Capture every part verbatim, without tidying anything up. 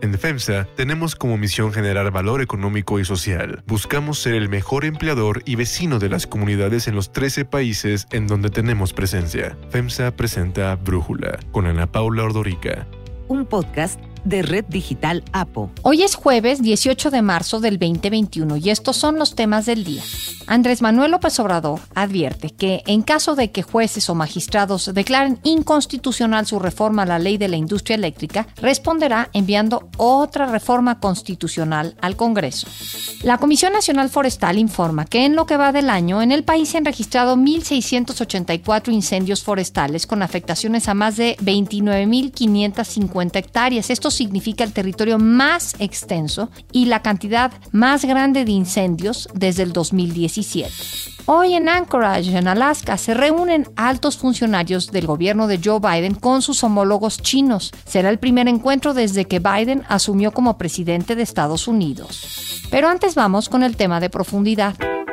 En FEMSA tenemos como misión generar valor económico y social. Buscamos ser el mejor empleador y vecino de las comunidades en los trece países en donde tenemos presencia. FEMSA presenta Brújula con Ana Paula Ordorica. Un podcast de Red Digital APO. Hoy es jueves dieciocho de marzo del veinte veintiuno y estos son los temas del día. Andrés Manuel López Obrador advierte que en caso de que jueces o magistrados declaren inconstitucional su reforma a la ley de la industria eléctrica, responderá enviando otra reforma constitucional al Congreso. La Comisión Nacional Forestal informa que en lo que va del año, en el país se han registrado mil seiscientos ochenta y cuatro incendios forestales con afectaciones a más de veintinueve mil quinientas cincuenta hectáreas. Esto significa el territorio más extenso y la cantidad más grande de incendios desde el dos mil diecisiete. Hoy en Anchorage, en Alaska, se reúnen altos funcionarios del gobierno de Joe Biden con sus homólogos chinos. Será el primer encuentro desde que Biden asumió como presidente de Estados Unidos. Pero antes vamos con el tema de profundidad.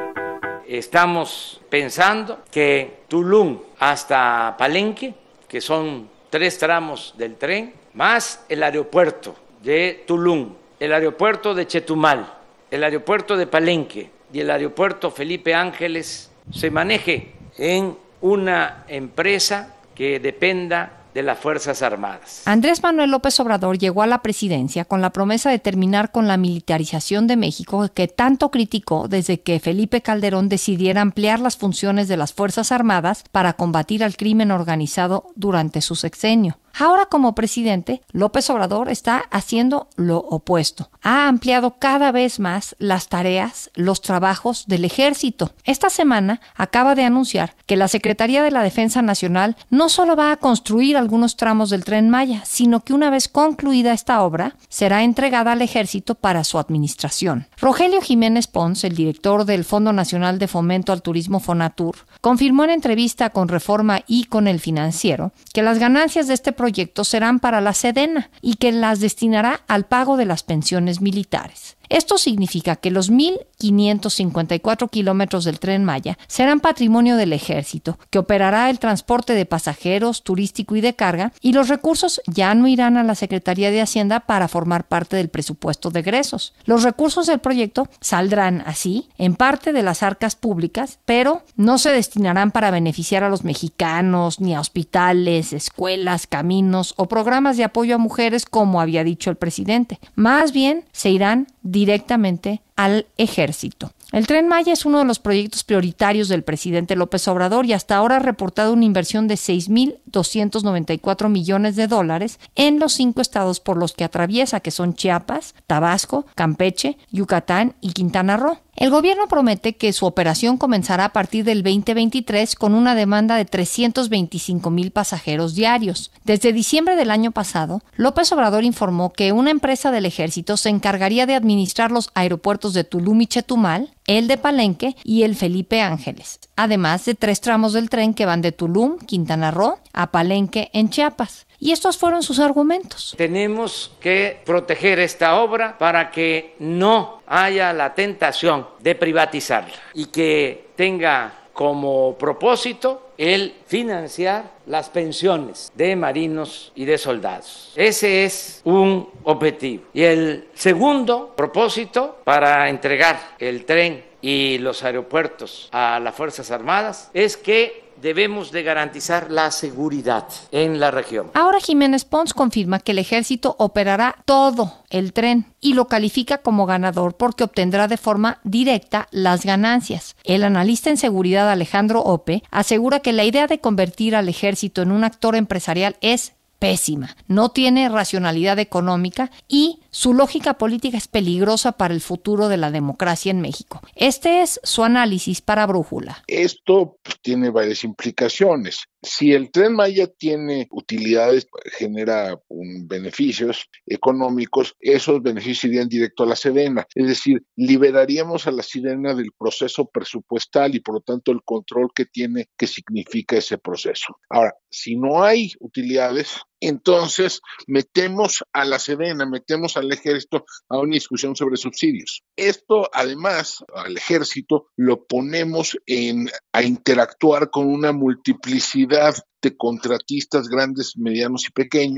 Estamos pensando que Tulum hasta Palenque, que son tres tramos del tren, más el aeropuerto de Tulum, el aeropuerto de Chetumal, el aeropuerto de Palenque y el aeropuerto Felipe Ángeles, se maneje en una empresa que dependa de las Fuerzas Armadas. Andrés Manuel López Obrador llegó a la presidencia con la promesa de terminar con la militarización de México que tanto criticó desde que Felipe Calderón decidiera ampliar las funciones de las Fuerzas Armadas para combatir al crimen organizado durante su sexenio. Ahora, como presidente, López Obrador está haciendo lo opuesto. Ha ampliado cada vez más las tareas, los trabajos del ejército. Esta semana acaba de anunciar que la Secretaría de la Defensa Nacional no solo va a construir algunos tramos del Tren Maya, sino que una vez concluida esta obra, será entregada al ejército para su administración. Rogelio Jiménez Pons, el director del Fondo Nacional de Fomento al Turismo Fonatur, confirmó en entrevista con Reforma y con El Financiero que las ganancias de este proyectos serán para la Sedena y que las destinará al pago de las pensiones militares. Esto significa que los mil quinientos cincuenta y cuatro kilómetros del Tren Maya serán patrimonio del Ejército, que operará el transporte de pasajeros, turístico y de carga, y los recursos ya no irán a la Secretaría de Hacienda para formar parte del presupuesto de egresos. Los recursos del proyecto saldrán así, en parte de las arcas públicas, pero no se destinarán para beneficiar a los mexicanos, ni a hospitales, escuelas, caminos o programas de apoyo a mujeres, como había dicho el presidente. Más bien, se irán directamente al ejército. El Tren Maya es uno de los proyectos prioritarios del presidente López Obrador y hasta ahora ha reportado una inversión de seis mil doscientos noventa y cuatro millones de dólares en los cinco estados por los que atraviesa, que son Chiapas, Tabasco, Campeche, Yucatán y Quintana Roo. El gobierno promete que su operación comenzará a partir del veinte veintitrés con una demanda de trescientos veinticinco mil pasajeros diarios. Desde diciembre del año pasado, López Obrador informó que una empresa del ejército se encargaría de administrar los aeropuertos de Tulum y Chetumal, el de Palenque y el Felipe Ángeles, además de tres tramos del tren que van de Tulum, Quintana Roo, a Palenque en Chiapas. Y estos fueron sus argumentos. Tenemos que proteger esta obra para que no haya la tentación de privatizarla y que tenga como propósito el financiar las pensiones de marinos y de soldados. Ese es un objetivo. Y el segundo propósito para entregar el tren y los aeropuertos a las Fuerzas Armadas es que debemos de garantizar la seguridad en la región. Ahora Jiménez Pons confirma que el ejército operará todo el tren y lo califica como ganador porque obtendrá de forma directa las ganancias. El analista en seguridad Alejandro Ope asegura que la idea de convertir al ejército en un actor empresarial es pésima, no tiene racionalidad económica y su lógica política es peligrosa para el futuro de la democracia en México. Este es su análisis para Brújula. Esto pues, tiene varias implicaciones. Si el Tren Maya tiene utilidades, genera un, beneficios económicos, esos beneficios irían directo a la Sedena. Es decir, liberaríamos a la Sedena del proceso presupuestal y por lo tanto el control que tiene, que significa ese proceso. Ahora, si no hay utilidades, entonces metemos a la Sedena, metemos al ejército a una discusión sobre subsidios. Esto, además, al ejército lo ponemos en, a interactuar con una multiplicidad de contratistas grandes, medianos y pequeños,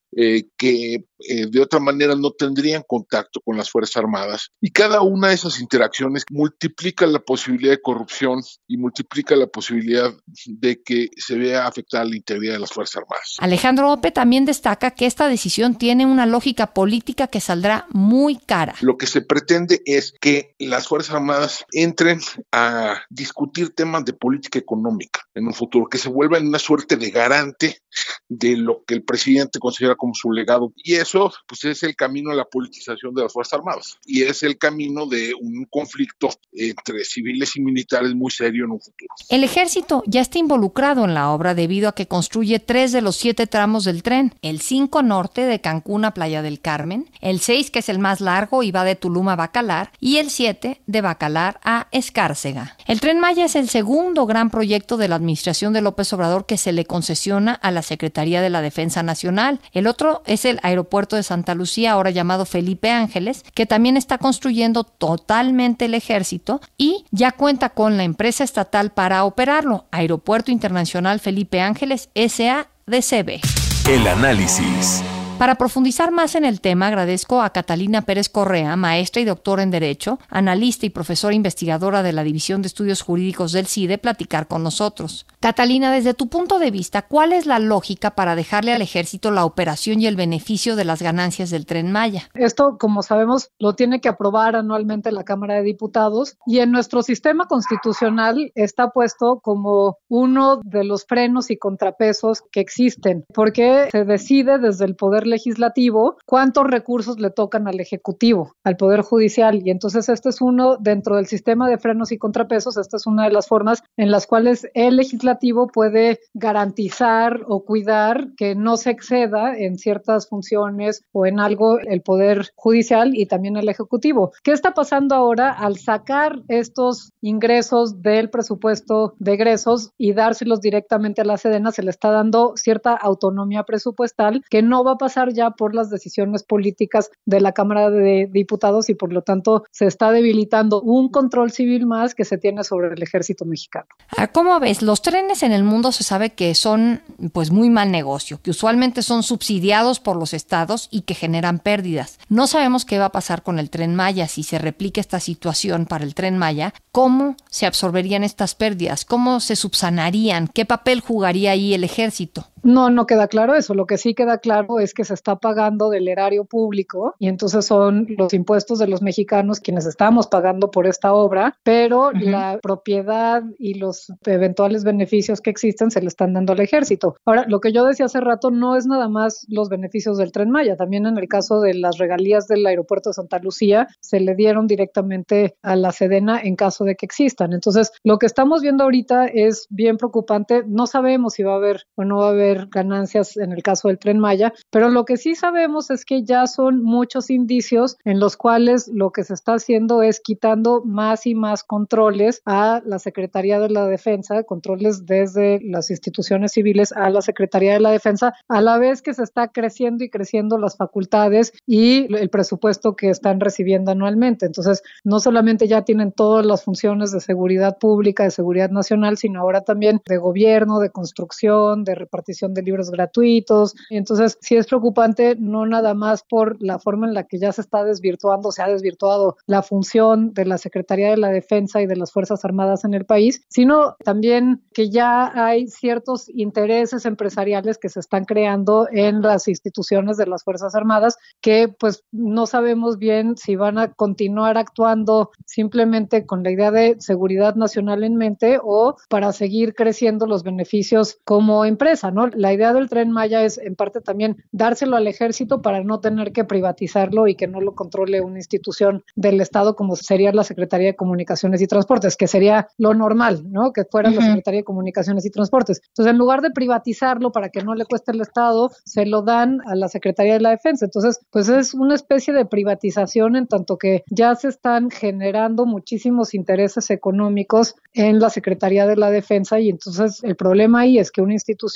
eh, que eh, de otra manera no tendrían contacto con las Fuerzas Armadas. Y cada una de esas interacciones multiplica la posibilidad de corrupción y multiplica la posibilidad de que se vea afectada la integridad de las Fuerzas Armadas. Alejandro Ope también destaca que esta decisión tiene una lógica política que saldrá muy cara. Lo que se pretende es que las Fuerzas Armadas entren a discutir temas de política económica en un futuro, que se vuelvan una suerte de garante de lo que el presidente considera como su legado. Y eso, pues, es el camino a la politización de las Fuerzas Armadas. Y es el camino de un conflicto entre civiles y militares muy serio en un futuro. El ejército ya está involucrado en la obra debido a que construye tres de los siete tramos del tren. El cinco norte de Cancún a Playa del Carmen, el seis que es el más largo y va de Tulum a Bacalar, y el siete de Bacalar a Escárcega. El Tren Maya es el segundo gran proyecto de la administración de López Obrador que se le concesiona a la Secretaría de la Defensa Nacional. El otro es el aeropuerto de Santa Lucía, ahora llamado Felipe Ángeles, que también está construyendo totalmente el ejército y ya cuenta con la empresa estatal para operarlo, Aeropuerto Internacional Felipe Ángeles S A D C B. El análisis. Para profundizar más en el tema, agradezco a Catalina Pérez Correa, maestra y doctora en Derecho, analista y profesora investigadora de la División de Estudios Jurídicos del CIDE, platicar con nosotros. Catalina, desde tu punto de vista, ¿cuál es la lógica para dejarle al ejército la operación y el beneficio de las ganancias del Tren Maya? Esto, como sabemos, lo tiene que aprobar anualmente la Cámara de Diputados y en nuestro sistema constitucional está puesto como uno de los frenos y contrapesos que existen, porque se decide desde el Poder Legislativo cuántos recursos le tocan al Ejecutivo, al Poder Judicial, y entonces este es uno, dentro del sistema de frenos y contrapesos, esta es una de las formas en las cuales el Legislativo puede garantizar o cuidar que no se exceda en ciertas funciones o en algo el Poder Judicial y también el Ejecutivo. ¿Qué está pasando ahora al sacar estos ingresos del presupuesto de egresos y dárselos directamente a la Sedena? Se le está dando cierta autonomía presupuestal que no va a pasar ya por las decisiones políticas de la Cámara de Diputados y por lo tanto se está debilitando un control civil más que se tiene sobre el ejército mexicano. ¿Cómo ves? Los trenes en el mundo se sabe que son pues muy mal negocio, que usualmente son subsidiados por los estados y que generan pérdidas. No sabemos qué va a pasar con el Tren Maya si se replica esta situación para el Tren Maya. ¿Cómo se absorberían estas pérdidas? ¿Cómo se subsanarían? ¿Qué papel jugaría ahí el ejército? No, no queda claro eso. Lo que sí queda claro es que se está pagando del erario público y entonces son los impuestos de los mexicanos quienes estamos pagando por esta obra, pero uh-huh. la propiedad y los eventuales beneficios que existen se le están dando al ejército. Ahora, lo que yo decía hace rato no es nada más los beneficios del Tren Maya. También en el caso de las regalías del aeropuerto de Santa Lucía se le dieron directamente a la Sedena en caso de que existan. Entonces, lo que estamos viendo ahorita es bien preocupante. No sabemos si va a haber o no va a haber ganancias en el caso del Tren Maya, pero lo que sí sabemos es que ya son muchos indicios en los cuales lo que se está haciendo es quitando más y más controles a la Secretaría de la Defensa, controles desde las instituciones civiles a la Secretaría de la Defensa, a la vez que se está creciendo y creciendo las facultades y el presupuesto que están recibiendo anualmente. Entonces, no solamente ya tienen todas las funciones de seguridad pública, de seguridad nacional, sino ahora también de gobierno, de construcción, de repartición de libros gratuitos. Entonces, sí es preocupante, no nada más por la forma en la que ya se está desvirtuando, se ha desvirtuado la función de la Secretaría de la Defensa y de las Fuerzas Armadas en el país, sino también que ya hay ciertos intereses empresariales que se están creando en las instituciones de las Fuerzas Armadas que pues no sabemos bien si van a continuar actuando simplemente con la idea de seguridad nacional en mente o para seguir creciendo los beneficios como empresa, ¿no? La idea del Tren Maya es en parte también dárselo al ejército para no tener que privatizarlo y que no lo controle una institución del Estado como sería la Secretaría de Comunicaciones y Transportes, que sería lo normal, ¿no? Que fuera uh-huh. la Secretaría de Comunicaciones y Transportes. Entonces, en lugar de privatizarlo para que no le cueste al Estado, se lo dan a la Secretaría de la Defensa. Entonces, pues es una especie de privatización en tanto que ya se están generando muchísimos intereses económicos en la Secretaría de la Defensa y entonces el problema ahí es que una institución que su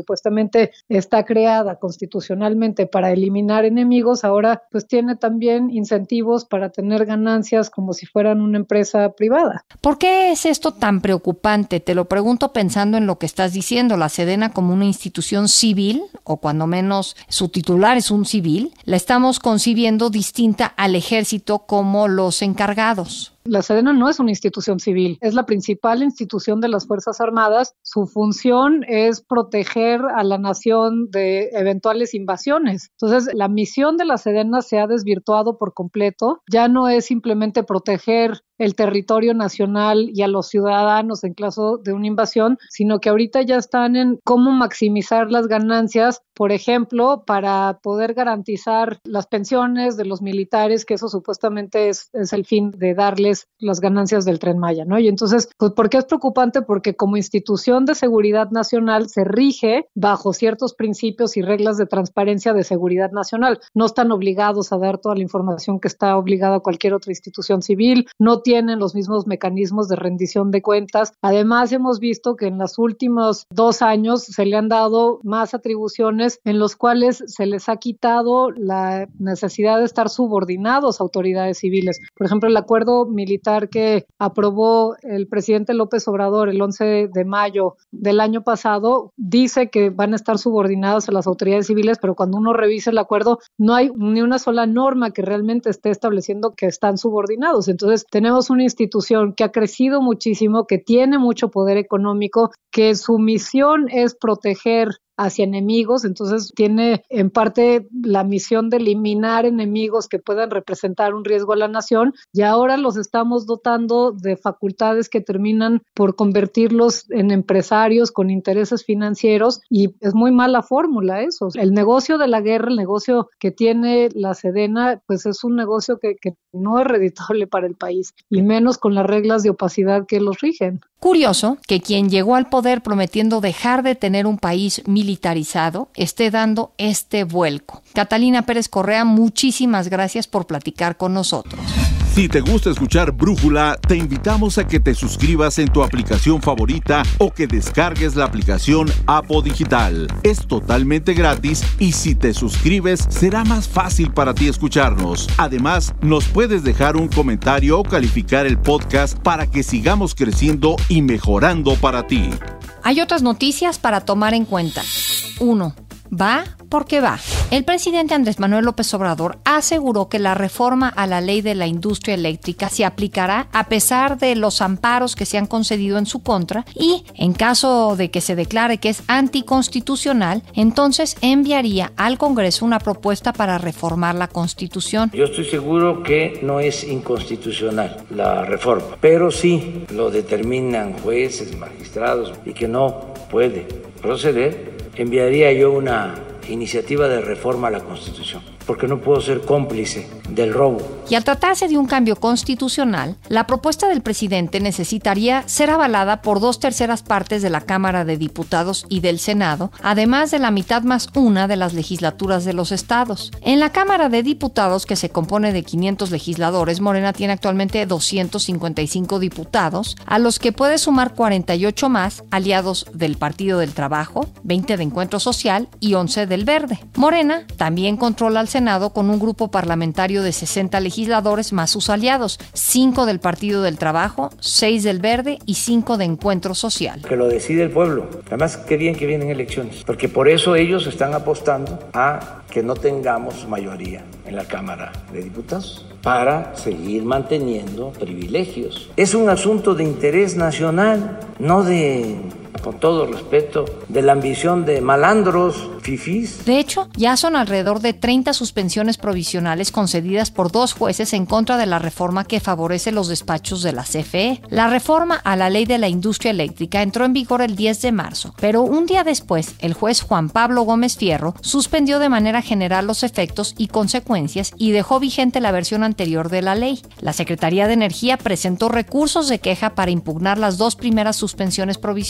supuestamente está creada constitucionalmente para eliminar enemigos, ahora pues tiene también incentivos para tener ganancias como si fueran una empresa privada. ¿Por qué es esto tan preocupante? Te lo pregunto pensando en lo que estás diciendo, la Sedena como una institución civil, o cuando menos su titular es un civil, la estamos concibiendo distinta al ejército como los encargados. La Sedena no es una institución civil, es la principal institución de las Fuerzas Armadas. Su función es proteger a la nación de eventuales invasiones. Entonces, la misión de la Sedena se ha desvirtuado por completo. Ya no es simplemente proteger el territorio nacional y a los ciudadanos en caso de una invasión, sino que ahorita ya están en cómo maximizar las ganancias, por ejemplo, para poder garantizar las pensiones de los militares, que eso supuestamente es, es el fin de darles las ganancias del Tren Maya, ¿no? Y entonces, pues, ¿por qué es preocupante? Porque como institución de seguridad nacional se rige bajo ciertos principios y reglas de transparencia de seguridad nacional. No están obligados a dar toda la información que está obligada cualquier otra institución civil, no tienen los mismos mecanismos de rendición de cuentas. Además, hemos visto que en los últimos dos años se le han dado más atribuciones en los cuales se les ha quitado la necesidad de estar subordinados a autoridades civiles. Por ejemplo, el acuerdo militar que aprobó el presidente López Obrador el once de mayo del año pasado dice que van a estar subordinados a las autoridades civiles, pero cuando uno revisa el acuerdo no hay ni una sola norma que realmente esté estableciendo que están subordinados. Entonces, tenemos una institución que ha crecido muchísimo, que tiene mucho poder económico, que su misión es proteger hacia enemigos, entonces tiene en parte la misión de eliminar enemigos que puedan representar un riesgo a la nación, y ahora los estamos dotando de facultades que terminan por convertirlos en empresarios con intereses financieros, y es muy mala fórmula eso. El negocio de la guerra, el negocio que tiene la Sedena, pues es un negocio que, que no es redituable para el país, y menos con las reglas de opacidad que los rigen. Curioso que quien llegó al poder prometiendo dejar de tener un país militarizado esté dando este vuelco. Catalina Pérez Correa, muchísimas gracias por platicar con nosotros. Si te gusta escuchar Brújula, te invitamos a que te suscribas en tu aplicación favorita o que descargues la aplicación Apo Digital. Es totalmente gratis y si te suscribes será más fácil para ti escucharnos. Además, nos puedes dejar un comentario o calificar el podcast para que sigamos creciendo y mejorando para ti. Hay otras noticias para tomar en cuenta. uno. Va porque va. El presidente Andrés Manuel López Obrador aseguró que la reforma a la ley de la industria eléctrica se aplicará a pesar de los amparos que se han concedido en su contra y, en caso de que se declare que es anticonstitucional, entonces enviaría al Congreso una propuesta para reformar la Constitución. Yo estoy seguro que no es inconstitucional la reforma, pero sí lo determinan jueces, magistrados y que no puede proceder. Enviaría yo una iniciativa de reforma a la Constitución, porque no puedo ser cómplice del robo. Y al tratarse de un cambio constitucional, la propuesta del presidente necesitaría ser avalada por dos terceras partes de la Cámara de Diputados y del Senado, además de la mitad más una de las legislaturas de los estados. En la Cámara de Diputados, que se compone de quinientos legisladores, Morena tiene actualmente doscientos cincuenta y cinco diputados, a los que puede sumar cuarenta y ocho más aliados del Partido del Trabajo, veinte de Encuentro Social y once del Verde. Morena también controla al Senado con un grupo parlamentario de sesenta legisladores más sus aliados, cinco del Partido del Trabajo, seis del Verde y cinco de Encuentro Social. Que lo decide el pueblo. Además, qué bien que vienen elecciones, porque por eso ellos están apostando a que no tengamos mayoría en la Cámara de Diputados para seguir manteniendo privilegios. Es un asunto de interés nacional, no de, con todo respeto, de la ambición de malandros, fifís. De hecho, ya son alrededor de treinta suspensiones provisionales concedidas por dos jueces en contra de la reforma que favorece los despachos de la C F E. La reforma a la ley de la industria eléctrica entró en vigor el diez de marzo, pero un día después, el juez Juan Pablo Gómez Fierro suspendió de manera general los efectos y consecuencias y dejó vigente la versión anterior de la ley. La Secretaría de Energía presentó recursos de queja para impugnar las dos primeras suspensiones provisionales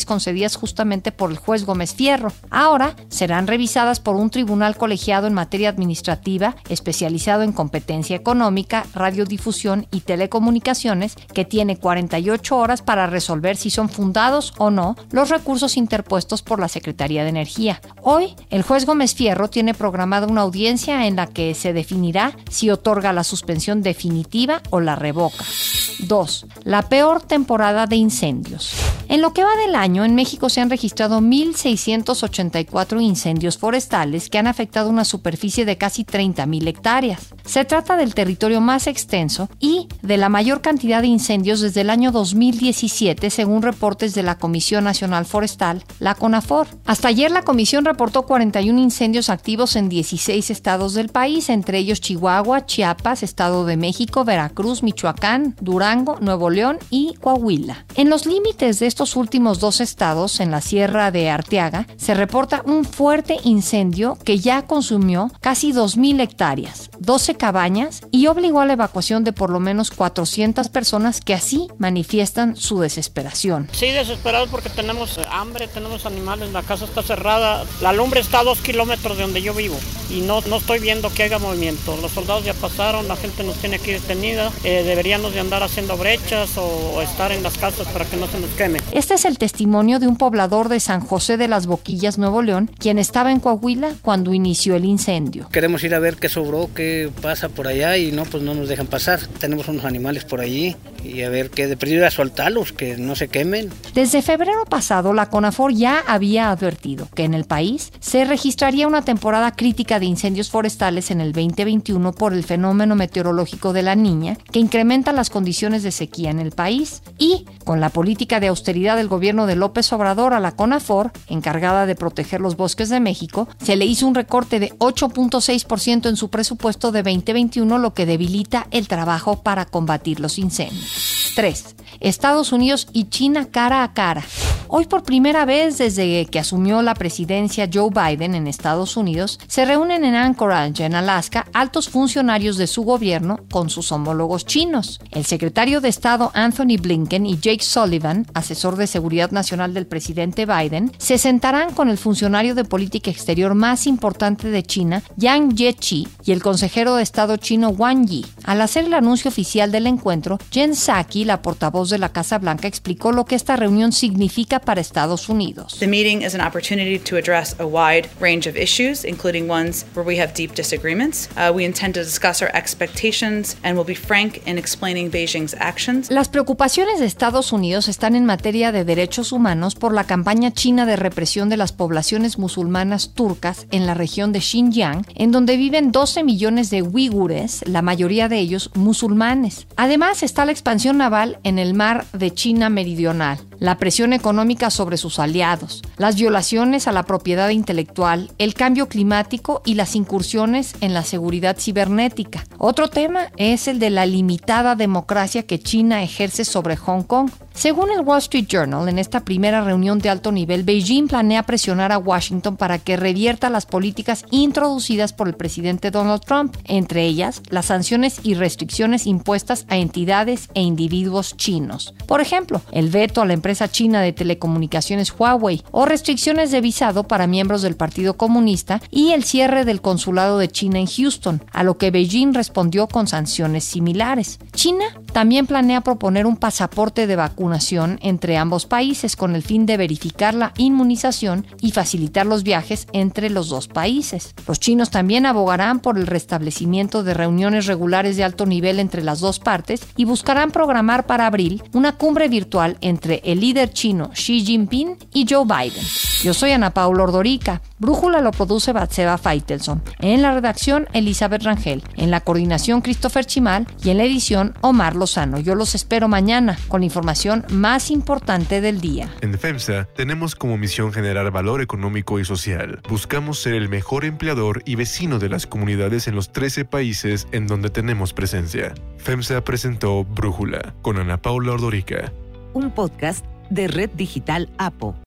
concedidas justamente por el juez Gómez Fierro. Ahora serán revisadas por un tribunal colegiado en materia administrativa especializado en competencia económica, radiodifusión y telecomunicaciones, que tiene cuarenta y ocho horas para resolver si son fundados o no los recursos interpuestos por la Secretaría de Energía. Hoy, el juez Gómez Fierro tiene programada una audiencia en la que se definirá si otorga la suspensión definitiva o la revoca. dos. La peor temporada de incendios. En lo que va del año, en México se han registrado mil seiscientos ochenta y cuatro incendios forestales que han afectado una superficie de casi treinta mil hectáreas. Se trata del territorio más extenso y de la mayor cantidad de incendios desde el año dos mil diecisiete, según reportes de la Comisión Nacional Forestal, la CONAFOR. Hasta ayer la comisión reportó cuarenta y uno incendios activos en dieciséis estados del país, entre ellos Chihuahua, Chiapas, Estado de México, Veracruz, Michoacán, Durango, Nuevo León y Coahuila. En los límites de estos últimos dos estados, en la Sierra de Arteaga, se reporta un fuerte incendio que ya consumió casi dos mil hectáreas, doce cabañas y obligó a la evacuación de por lo menos cuatrocientas personas que así manifiestan su desesperación. Sí, desesperados porque tenemos hambre, tenemos animales, la casa está cerrada, la lumbre está a dos kilómetros de donde yo vivo y no, no estoy viendo que haya movimiento. Los soldados ya pasaron, la gente nos tiene aquí detenida, eh, deberíamos de andar haciendo brechas o, o estar en las casas para que no se nos queme. Este es el testimonio de un poblador de San José de las Boquillas, Nuevo León, quien estaba en Coahuila cuando inició el incendio. Queremos ir a ver qué sobró, qué pasa por allá y no, pues no nos dejan pasar. Tenemos unos animales por allí y a ver qué de perdido a soltarlos, que no se quemen. Desde febrero pasado, la CONAFOR ya había advertido que en el país se registraría una temporada crítica de incendios forestales en el veinte veintiuno por el fenómeno meteorológico de la Niña, que incrementa las condiciones de sequía en el país, y con la política de austeridad del gobierno de López Obrador a la CONAFOR, encargada de proteger los bosques de México, se le hizo un recorte de ocho punto seis por ciento en su presupuesto de veinte veintiuno, lo que debilita el trabajo para combatir los incendios. tres. Estados Unidos y China cara a cara. Hoy, por primera vez desde que asumió la presidencia Joe Biden en Estados Unidos, se reúnen en Anchorage, en Alaska, altos funcionarios de su gobierno con sus homólogos chinos. El secretario de Estado Anthony Blinken y Jake Sullivan, asesor de seguridad nacional del presidente Biden, se sentarán con el funcionario de política exterior más importante de China, Yang Jiechi, y el consejero de Estado chino Wang Yi. Al hacer el anuncio oficial del encuentro, Jen Psaki, la portavoz de la Casa Blanca, explicó lo que esta reunión significa para Estados Unidos. The meeting is an opportunity to address a wide range of issues, including ones where we have deep disagreements. Uh, we intend to discuss our expectations and will be frank in explaining Beijing's actions. Las preocupaciones de Estados Unidos están en materia de derechos humanos por la campaña china de represión de las poblaciones musulmanas turcas en la región de Xinjiang, en donde viven doce millones de uigures, la mayoría de ellos musulmanes. Además está la expansión naval en el mar de China Meridional, la presión económica sobre sus aliados, las violaciones a la propiedad intelectual, el cambio climático y las incursiones en la seguridad cibernética. Otro tema es el de la limitada democracia que China ejerce sobre Hong Kong. Según el Wall Street Journal, en esta primera reunión de alto nivel, Beijing planea presionar a Washington para que revierta las políticas introducidas por el presidente Donald Trump, entre ellas las sanciones y restricciones impuestas a entidades e individuos chinos. Por ejemplo, el veto a la empresa china de telecomunicaciones Huawei o restricciones de visado para miembros del Partido Comunista y el cierre del consulado de China en Houston, a lo que Beijing respondió con sanciones similares. China también planea proponer un pasaporte de vacunación entre ambos países con el fin de verificar la inmunización y facilitar los viajes entre los dos países. Los chinos también abogarán por el restablecimiento de reuniones regulares de alto nivel entre las dos partes y buscarán programar para abril una cumbre virtual entre el líder chino Xi Jinping y Joe Biden. Yo soy Ana Paula Ordorica. Brújula lo produce Batseba Faitelson. En la redacción, Elizabeth Rangel. En la coordinación, Christopher Chimal. Y en la edición, Omar Lozano. Yo los espero mañana con la información más importante del día. En FEMSA tenemos como misión generar valor económico y social. Buscamos ser el mejor empleador y vecino de las comunidades en los trece países en donde tenemos presencia. FEMSA presentó Brújula con Ana Paula Ordorica. Un podcast de Red Digital APO.